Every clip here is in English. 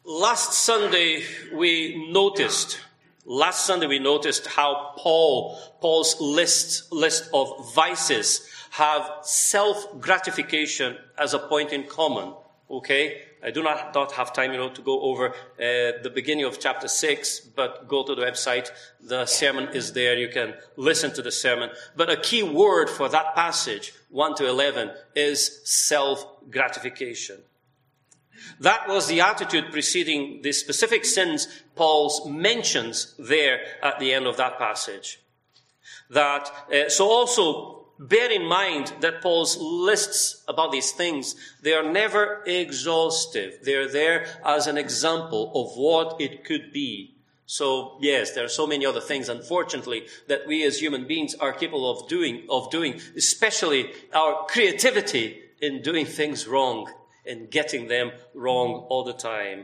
Last Sunday we noticed how Paul's list of vices have self-gratification as a point in common. Okay? I do not have time, to go over the beginning of chapter 6, but go to the website. The sermon is there. You can listen to the sermon. But a key word for that passage, 1 to 11, is self-gratification. That was the attitude preceding the specific sins Paul mentions there at the end of that passage. So also bear in mind that Paul's lists about these things, they are never exhaustive. They are there as an example of what it could be. So yes, there are so many other things, unfortunately, that we as human beings are capable of doing, especially our creativity in doing things wrong and getting them wrong all the time.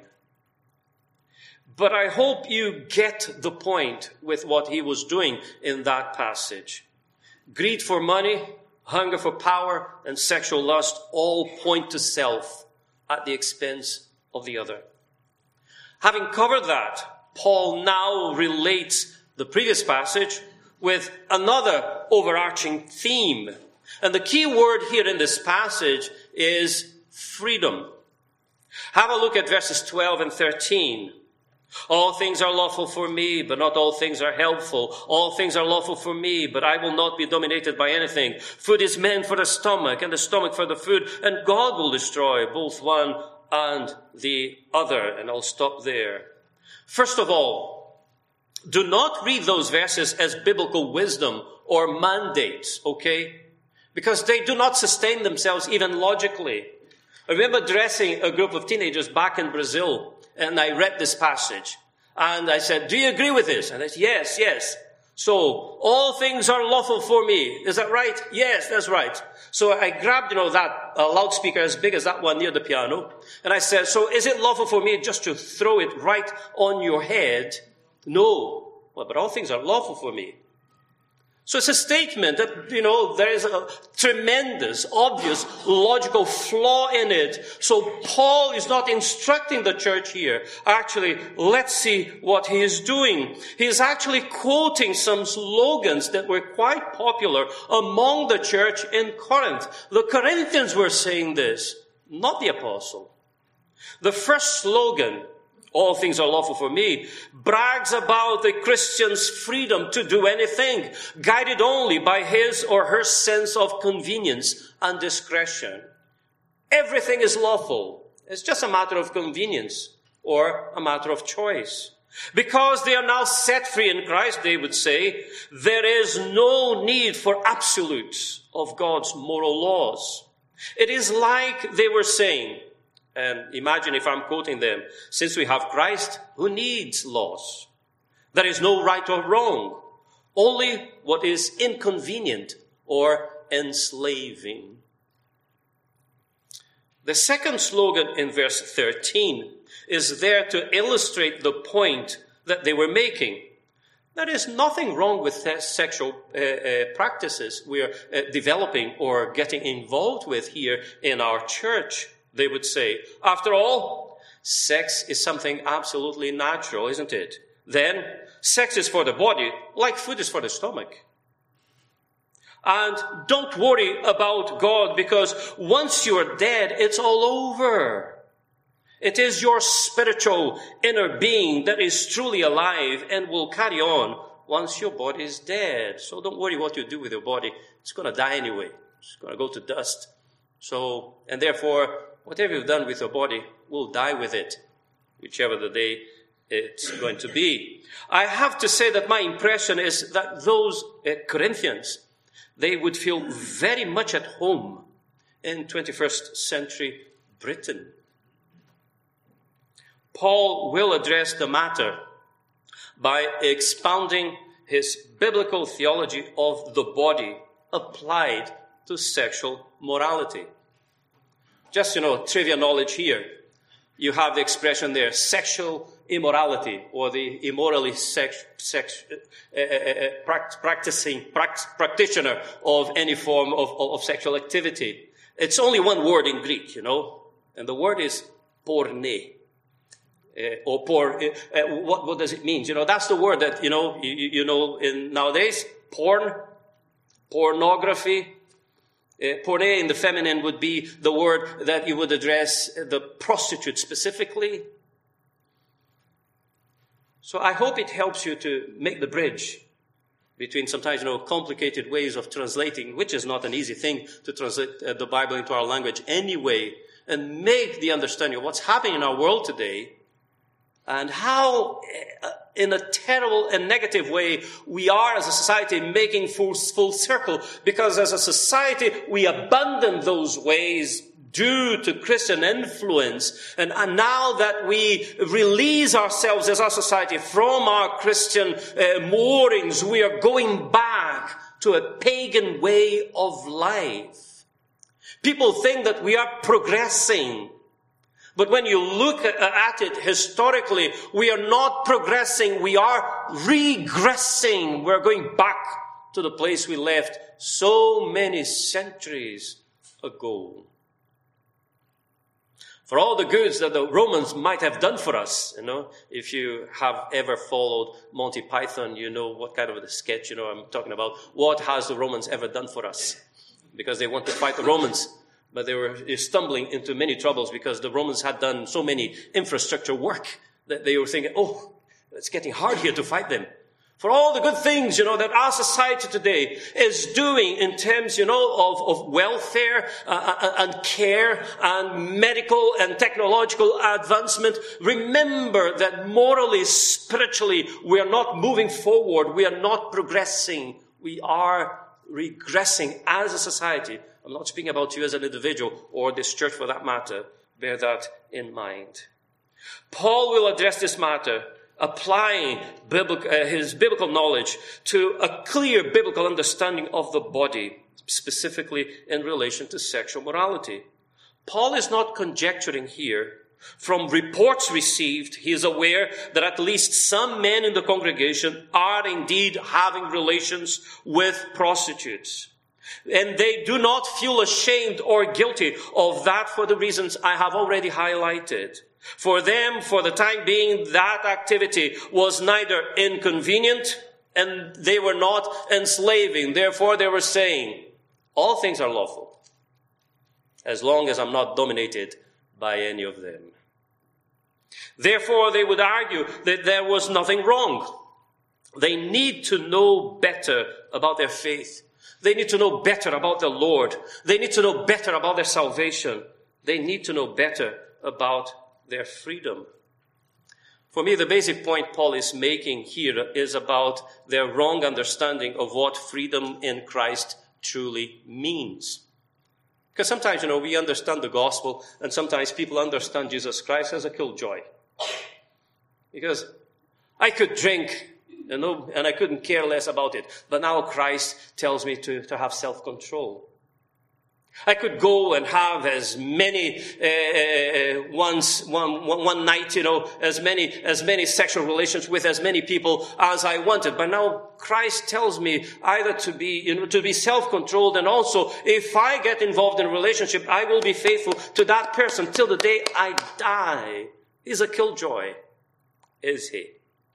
But I hope you get the point with what he was doing in that passage. Greed for money, hunger for power, and sexual lust all point to self at the expense of the other. Having covered that, Paul now relates the previous passage with another overarching theme. And the key word here in this passage is freedom. Have a look at verses 12 and 13. All things are lawful for me, but not all things are helpful. All things are lawful for me, but I will not be dominated by anything. Food is meant for the stomach, and the stomach for the food, and God will destroy both one and the other. And I'll stop there. First of all, do not read those verses as biblical wisdom or mandates, okay? Because they do not sustain themselves even logically. I remember addressing a group of teenagers back in Brazil, and I read this passage. And I said, do you agree with this? And they said, yes. So, all things are lawful for me. Is that right? Yes, that's right. So I grabbed, that loudspeaker as big as that one near the piano. And I said, so is it lawful for me just to throw it right on your head? No. Well, but all things are lawful for me. So it's a statement that, there is a tremendous, obvious, logical flaw in it. So Paul is not instructing the church here. Actually, let's see what he is doing. He is actually quoting some slogans that were quite popular among the church in Corinth. The Corinthians were saying this, not the apostle. The first slogan, all things are lawful for me, brags about the Christian's freedom to do anything, guided only by his or her sense of convenience and discretion. Everything is lawful. It's just a matter of convenience or a matter of choice. Because they are now set free in Christ, they would say, there is no need for absolutes of God's moral laws. It is like they were saying, and imagine if I'm quoting them, since we have Christ, who needs laws? There is no right or wrong, only what is inconvenient or enslaving. The second slogan in verse 13 is there to illustrate the point that they were making. There is nothing wrong with sexual practices we are developing or getting involved with here in our church. They would say, after all, sex is something absolutely natural, isn't it? Then, sex is for the body, like food is for the stomach. And don't worry about God, because once you're dead, it's all over. It is your spiritual inner being that is truly alive and will carry on once your body is dead. So don't worry what you do with your body. It's going to die anyway. It's going to go to dust. So, and therefore, whatever you've done with your body will die with it, whichever the day it's going to be. I have to say that my impression is that those Corinthians, they would feel very much at home in 21st century Britain. Paul will address the matter by expounding his biblical theology of the body applied to sexual morality. Just, trivia knowledge here. You have the expression there, sexual immorality, or the immorally practitioner of any form of sexual activity. It's only one word in Greek, and the word is porne. or poor. What does it mean? That's the word that, in nowadays, pornography. Porne in the feminine would be the word that you would address the prostitute specifically. So I hope it helps you to make the bridge between sometimes, complicated ways of translating, which is not an easy thing to translate the Bible into our language anyway, and make the understanding of what's happening in our world today and how, in a terrible and negative way, we are as a society making full circle, because as a society we abandon those ways due to Christian influence, and now that we release ourselves as our society from our Christian moorings, we are going back to a pagan way of life. People think that we are progressing. But when you look at it historically, we are not progressing, we are regressing. We're going back to the place we left so many centuries ago. For all the goods that the Romans might have done for us, if you have ever followed Monty Python, you know what kind of a sketch, I'm talking about. What has the Romans ever done for us? Because they want to fight the Romans. But they were stumbling into many troubles because the Romans had done so many infrastructure work that they were thinking, it's getting hard here to fight them. For all the good things, that our society today is doing in terms, of welfare and care and medical and technological advancement, remember that morally, spiritually, we are not moving forward. We are not progressing. We are regressing as a society. I'm not speaking about you as an individual or this church for that matter. Bear that in mind. Paul will address this matter, applying his biblical knowledge to a clear biblical understanding of the body, specifically in relation to sexual morality. Paul is not conjecturing here. From reports received, he is aware that at least some men in the congregation are indeed having relations with prostitutes. And they do not feel ashamed or guilty of that for the reasons I have already highlighted. For them, for the time being, that activity was neither inconvenient and they were not enslaving. Therefore, they were saying, all things are lawful, as long as I'm not dominated by any of them. Therefore, they would argue that there was nothing wrong. They need to know better about their faith. They need to know better about the Lord. They need to know better about their salvation. They need to know better about their freedom. For me, the basic point Paul is making here is about their wrong understanding of what freedom in Christ truly means. Because sometimes, we understand the gospel, and sometimes people understand Jesus Christ as a killjoy. Because I could drink, and I couldn't care less about it. But now Christ tells me to have self-control. I could go and have as many, one night, as many sexual relations with as many people as I wanted. But now Christ tells me either to be self-controlled, and also if I get involved in a relationship, I will be faithful to that person till the day I die. He's a killjoy, is he?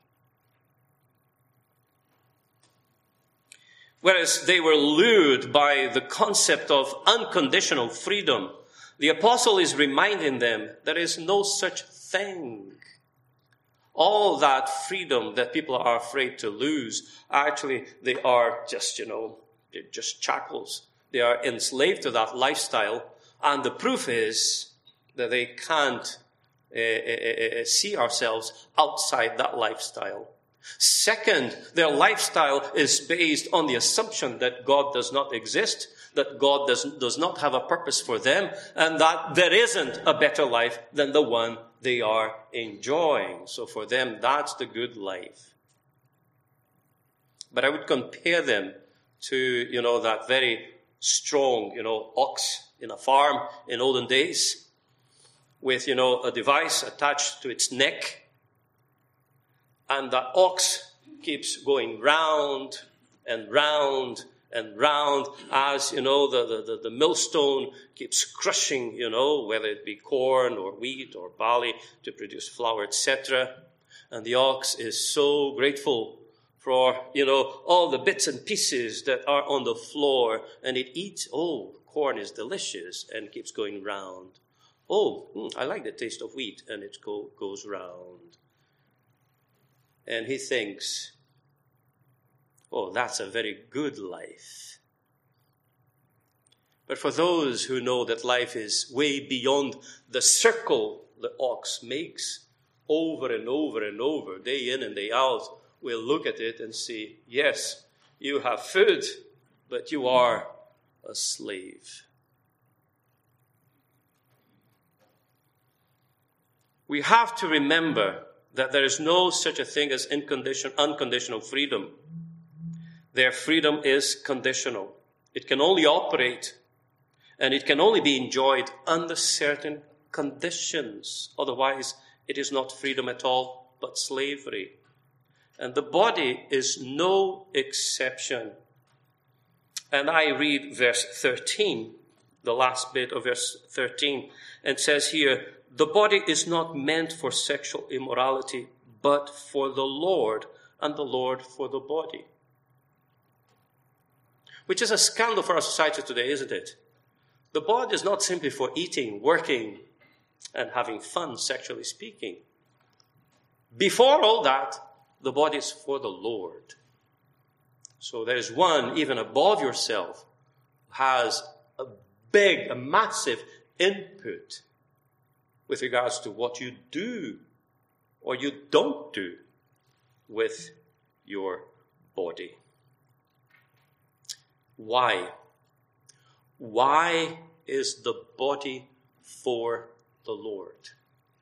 Whereas they were lured by the concept of unconditional freedom, the apostle is reminding them there is no such thing. All that freedom that people are afraid to lose, actually they are just, just shackles. They are enslaved to that lifestyle, and the proof is that they can't see ourselves outside that lifestyle. Second, their lifestyle is based on the assumption that God does not exist, that God does not have a purpose for them, and that there isn't a better life than the one they are enjoying. So for them, that's the good life. But I would compare them to, that very strong, ox in a farm in olden days with, a device attached to its neck. And the ox keeps going round and round and round as, the millstone keeps crushing, whether it be corn or wheat or barley to produce flour, etc. And the ox is so grateful for, all the bits and pieces that are on the floor, and it eats. Oh, corn is delicious, and keeps going round. Oh, I like the taste of wheat, and it goes round. And he thinks, oh, that's a very good life. But for those who know that life is way beyond the circle the ox makes, over and over and over, day in and day out, we'll look at it and say, yes, you have food, but you are a slave. We have to remember that there is no such a thing as unconditional freedom. Their freedom is conditional. It can only operate and it can only be enjoyed under certain conditions. Otherwise, it is not freedom at all, but slavery. And the body is no exception. And I read verse 13, the last bit of verse 13, and says here, the body is not meant for sexual immorality, but for the Lord, and the Lord for the body. Which is a scandal for our society today, isn't it? The body is not simply for eating, working, and having fun, sexually speaking. Before all that, the body is for the Lord. So there is one, even above yourself, who has a massive input with regards to what you do or you don't do with your body. Why? Why is the body for the Lord?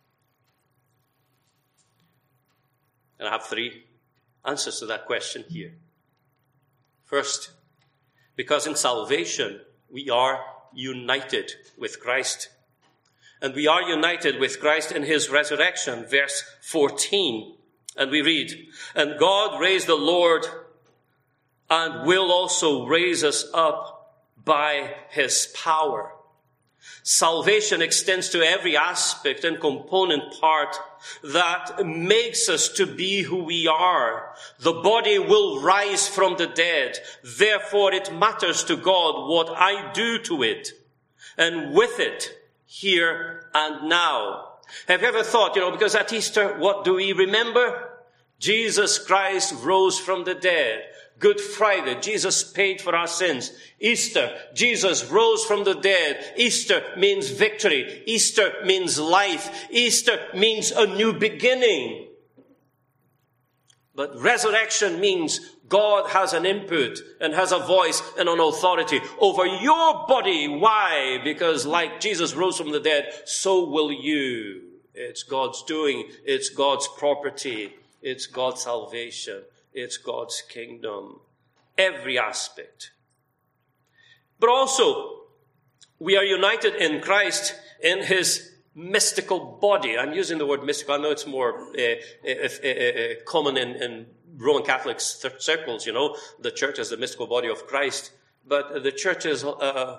And I have 3 answers to that question here. First, because in salvation we are united with Christ. And we are united with Christ in his resurrection, verse 14. And we read, and God raised the Lord and will also raise us up by his power. Salvation extends to every aspect and component part that makes us to be who we are. The body will rise from the dead. Therefore, it matters to God what I do to it and with it here and now. Have you ever thought, because at Easter, what do we remember? Jesus Christ rose from the dead. Good Friday, Jesus paid for our sins. Easter, Jesus rose from the dead. Easter means victory. Easter means life. Easter means a new beginning. But resurrection means God has an input and has a voice and an authority over your body. Why? Because like Jesus rose from the dead, so will you. It's God's doing. It's God's property. It's God's salvation. It's God's kingdom. Every aspect. But also, we are united in Christ in his mystical body. I'm using the word mystical. I know it's more common in Roman Catholic circles, The church is the mystical body of Christ. But the church is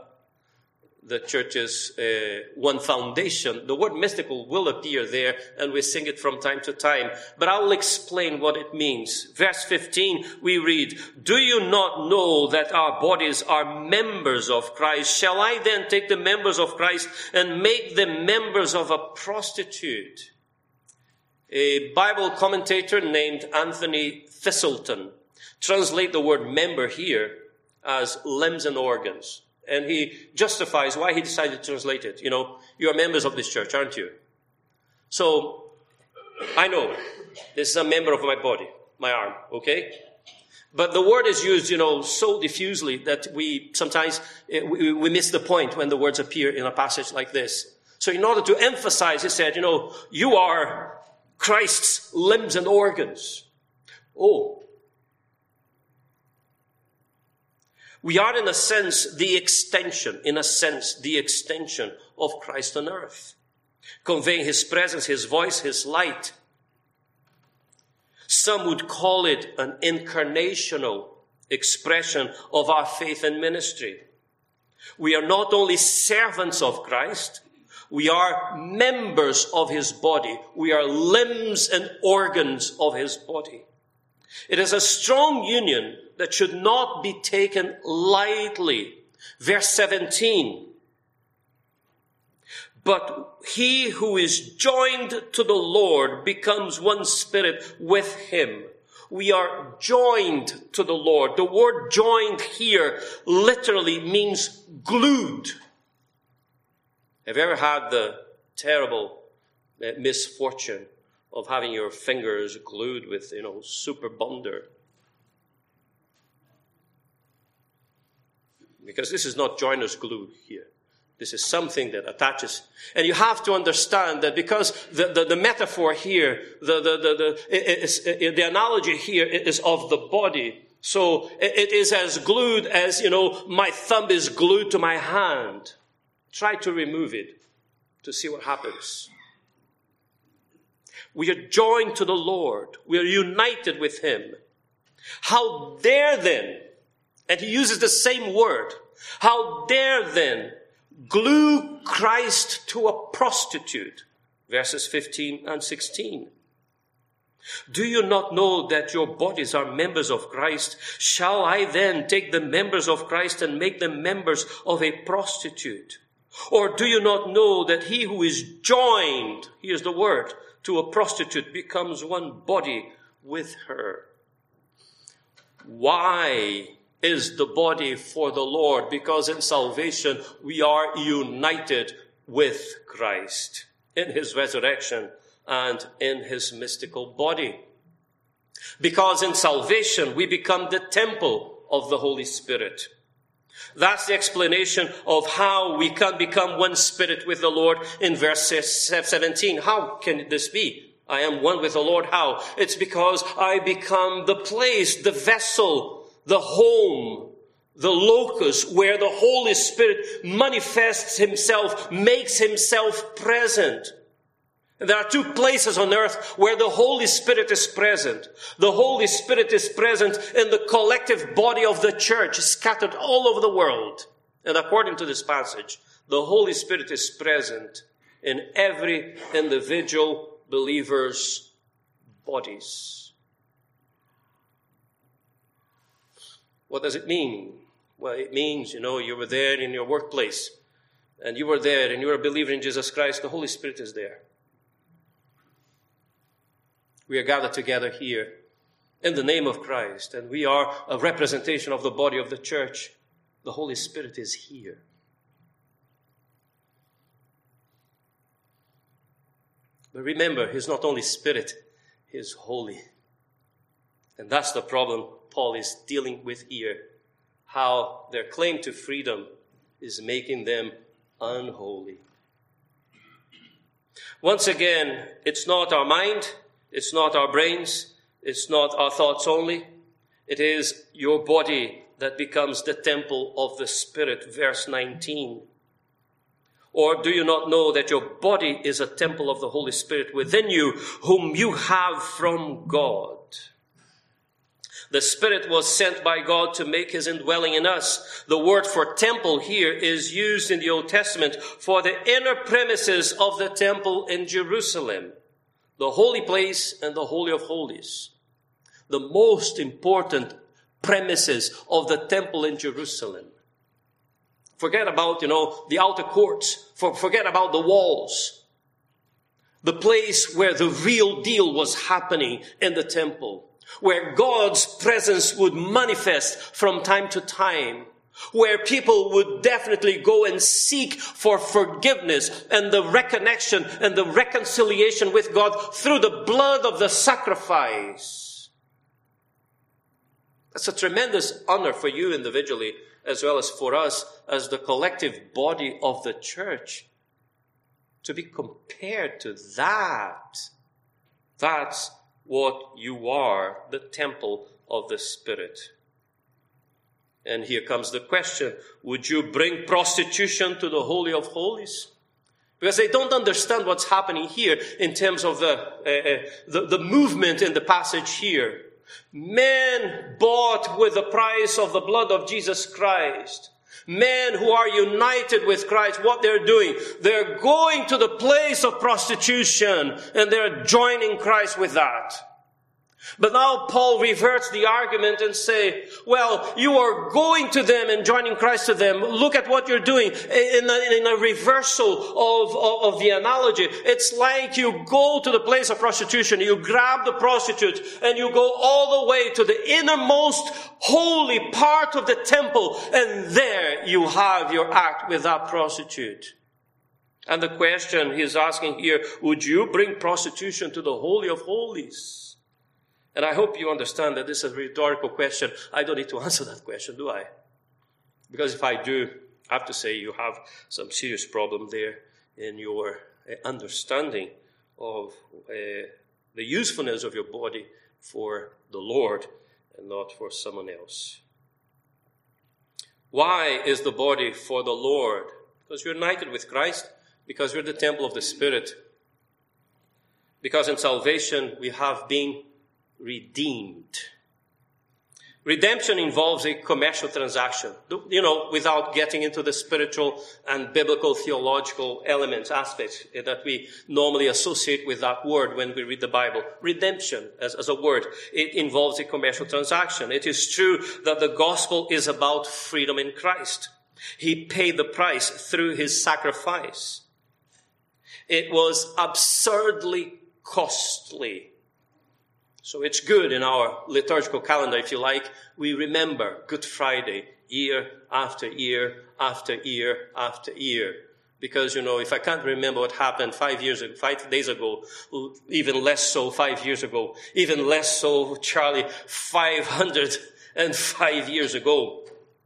one foundation. The word mystical will appear there, and we sing it from time to time. But I will explain what it means. Verse 15, we read, do you not know that our bodies are members of Christ? Shall I then take the members of Christ and make them members of a prostitute? A Bible commentator named Anthony Thistleton translates the word member here as limbs and organs. And he justifies why he decided to translate it. You are members of this church, aren't you? So, I know this is a member of my body, my arm, okay? But the word is used, so diffusely that we sometimes we miss the point when the words appear in a passage like this. So in order to emphasize, he said, you are Christ's limbs and organs. Oh. We are, in a sense, the extension of Christ on earth, conveying his presence, his voice, his light. Some would call it an incarnational expression of our faith and ministry. We are not only servants of Christ, we are members of his body. We are limbs and organs of his body. It is a strong union that should not be taken lightly. Verse 17. But he who is joined to the Lord becomes one spirit with him. We are joined to the Lord. The word joined here literally means glued. Have you ever had the terrible misfortune of having your fingers glued with, super bonder? Because this is not joiner's glue here. This is something that attaches. And you have to understand that because the metaphor here, the analogy here is of the body. So it is as glued as, my thumb is glued to my hand. Try to remove it to see what happens. We are joined to the Lord. We are united with him. How dare then, and he uses the same word, how dare then glue Christ to a prostitute? Verses 15 and 16. Do you not know that your bodies are members of Christ? Shall I then take the members of Christ and make them members of a prostitute? Or do you not know that he who is joined, here's the word, to a prostitute becomes one body with her? Why is the body for the Lord? Because in salvation we are united with Christ in his resurrection and in his mystical body. Because in salvation we become the temple of the Holy Spirit. That's the explanation of how we can become one spirit with the Lord in verse 17. How can this be? I am one with the Lord. How? It's because I become the place, the vessel, the home, the locus where the Holy Spirit manifests himself, makes himself present. And there are two places on earth where the Holy Spirit is present. The Holy Spirit is present in the collective body of the church, scattered all over the world. And according to this passage, the Holy Spirit is present in every individual believer's bodies. What does it mean? Well, it means, you were there in your workplace, and you were there, and you were a believer in Jesus Christ. The Holy Spirit is there. We are gathered together here in the name of Christ, and we are a representation of the body of the church. The Holy Spirit is here. But remember, he's not only Spirit, he's holy. And that's the problem Paul is dealing with here. How their claim to freedom is making them unholy. Once again, it's not our mind, it's not our brains, it's not our thoughts only. It is your body that becomes the temple of the Spirit, verse 19. Or do you not know that your body is a temple of the Holy Spirit within you, whom you have from God? The Spirit was sent by God to make his indwelling in us. The word for temple here is used in the Old Testament for the inner premises of the temple in Jerusalem, the holy place and the Holy of Holies. The most important premises of the temple in Jerusalem. Forget about, the outer courts. Forget about the walls. The place where the real deal was happening in the temple. Where God's presence would manifest from time to time. Where people would definitely go and seek for forgiveness and the reconnection and the reconciliation with God through the blood of the sacrifice. That's a tremendous honor for you individually, as well as for us as the collective body of the church. To be compared to that. That's what you are, the temple of the Spirit. And here comes the question, would you bring prostitution to the Holy of Holies? Because they don't understand what's happening here in terms of the movement in the passage here. Men bought with the price of the blood of Jesus Christ. Men who are united with Christ, what they're doing, they're going to the place of prostitution and they're joining Christ with that. But now Paul reverts the argument and say, well, you are going to them and joining Christ to them. Look at what you're doing in a reversal of the analogy. It's like you go to the place of prostitution, you grab the prostitute, and you go all the way to the innermost holy part of the temple, and there you have your act with that prostitute. And the question he's asking here, would you bring prostitution to the Holy of Holies? And I hope you understand that this is a rhetorical question. I don't need to answer that question, do I? Because if I do, I have to say you have some serious problem there in your understanding of the usefulness of your body for the Lord and not for someone else. Why is the body for the Lord? Because you're united with Christ, because you're the temple of the Spirit. Because in salvation we have been redeemed. Redemption involves a commercial transaction, without getting into the spiritual and biblical theological elements, aspects that we normally associate with that word when we read the Bible. Redemption, as a word, it involves a commercial transaction. It is true that the gospel is about freedom in Christ. He paid the price through his sacrifice. It was absurdly costly. So it's good in our liturgical calendar, if you like, we remember Good Friday year after year after year after year. Because, if I can't remember what happened 5 days ago, even less so 5 years ago, even less so, Charlie, 505 years ago,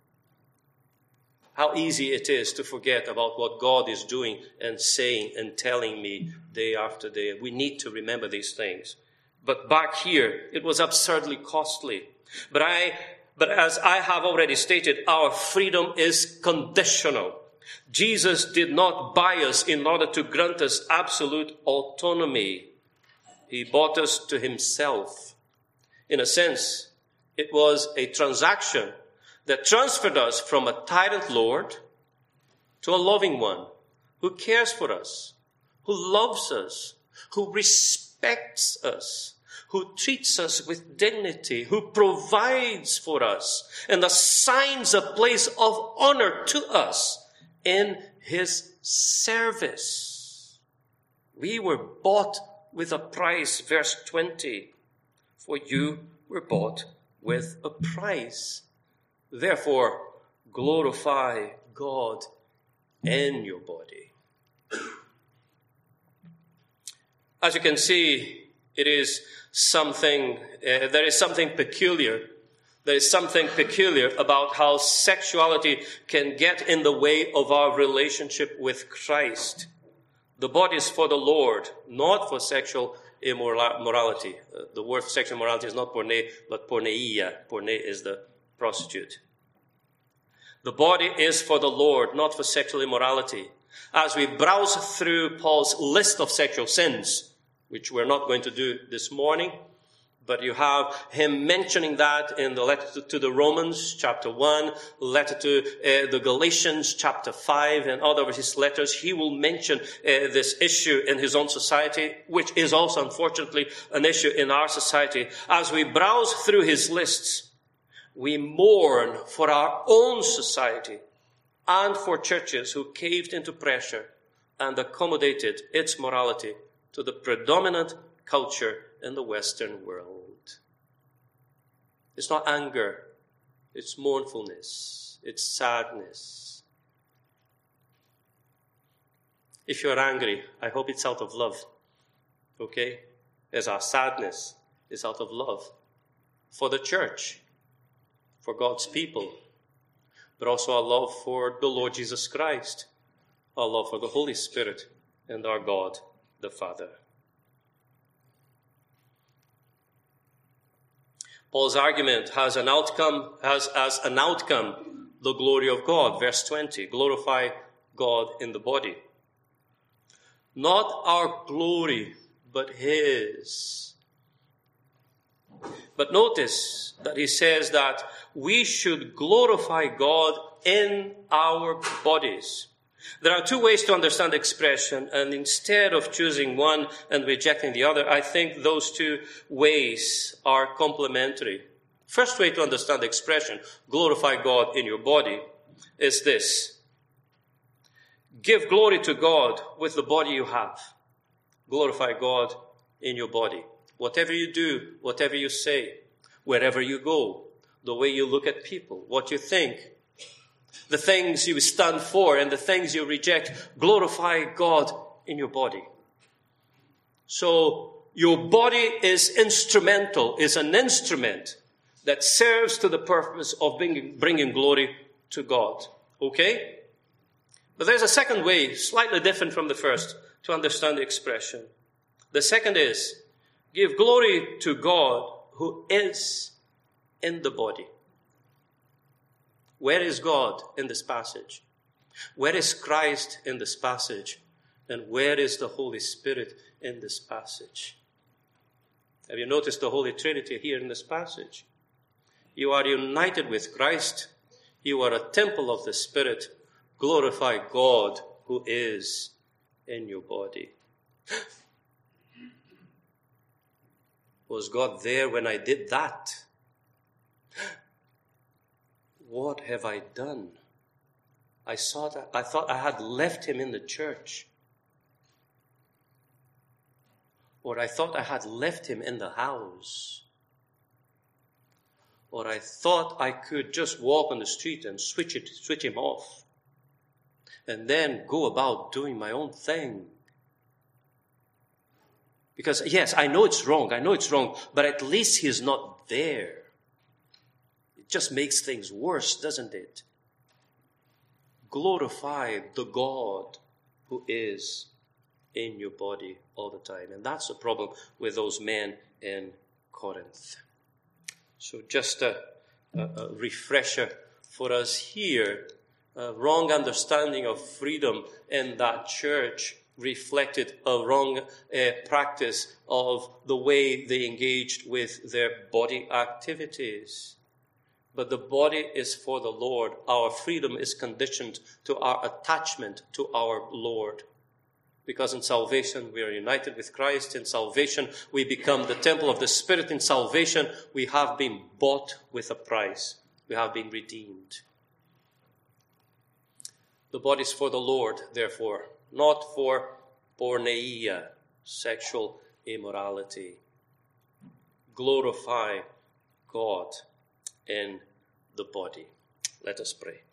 how easy it is to forget about what God is doing and saying and telling me day after day. We need to remember these things. But back here, it was absurdly costly. But as I have already stated, our freedom is conditional. Jesus did not buy us in order to grant us absolute autonomy. He bought us to himself. In a sense, it was a transaction that transferred us from a tyrant Lord to a loving one who cares for us, who loves us, who respects us, who treats us with dignity, who provides for us, and assigns a place of honor to us in his service. We were bought with a price, verse 20. For you were bought with a price. Therefore, glorify God in your body. As you can see, there is something peculiar. There is something peculiar about how sexuality can get in the way of our relationship with Christ. The body is for the Lord, not for sexual immorality. The word for sexual immorality is not porne, but porneia. Porne is the prostitute. The body is for the Lord, not for sexual immorality. As we browse through Paul's list of sexual sins, which we're not going to do this morning, but you have him mentioning that in the letter to the Romans, chapter 1, letter to the Galatians, chapter 5, and other of his letters. He will mention this issue in his own society, which is also, unfortunately, an issue in our society. As we browse through his lists, we mourn for our own society and for churches who caved into pressure and accommodated its morality to the predominant culture in the Western world. It's not anger, it's mournfulness, it's sadness. If you're angry, I hope it's out of love, okay? As our sadness is out of love for the church, for God's people, but also our love for the Lord Jesus Christ, our love for the Holy Spirit, and our God the Father. Paul's argument has as an outcome the glory of God. Verse 20, glorify God in the body. Not our glory, but his. But notice that he says that we should glorify God in our bodies. There are two ways to understand expression, and instead of choosing one and rejecting the other, I think those two ways are complementary. First way to understand expression, glorify God in your body, is this. Give glory to God with the body you have. Glorify God in your body. Whatever you do, whatever you say, wherever you go, the way you look at people, what you think, the things you stand for and the things you reject, glorify God in your body. So your body is instrumental, is an instrument that serves to the purpose of bringing glory to God. Okay? But there's a second way, slightly different from the first, to understand the expression. The second is, give glory to God who is in the body. Where is God in this passage? Where is Christ in this passage? And where is the Holy Spirit in this passage? Have you noticed the Holy Trinity here in this passage? You are united with Christ. You are a temple of the Spirit. Glorify God who is in your body. Was God there when I did that? What have I done? I thought I had left him in the church. Or I thought I had left him in the house. Or I thought I could just walk on the street and switch him off. And then go about doing my own thing. Because, yes, I know it's wrong, but at least he's not there. It just makes things worse, doesn't it? Glorify the God who is in your body all the time. And that's the problem with those men in Corinth. So just a refresher for us here. A wrong understanding of freedom in that church reflected a wrong practice of the way they engaged with their body activities. But the body is for the Lord. Our freedom is conditioned to our attachment to our Lord. Because in salvation we are united with Christ. In salvation we become the temple of the Spirit. In salvation we have been bought with a price. We have been redeemed. The body is for the Lord, therefore, not for porneia, sexual immorality. Glorify God in the body. Let us pray.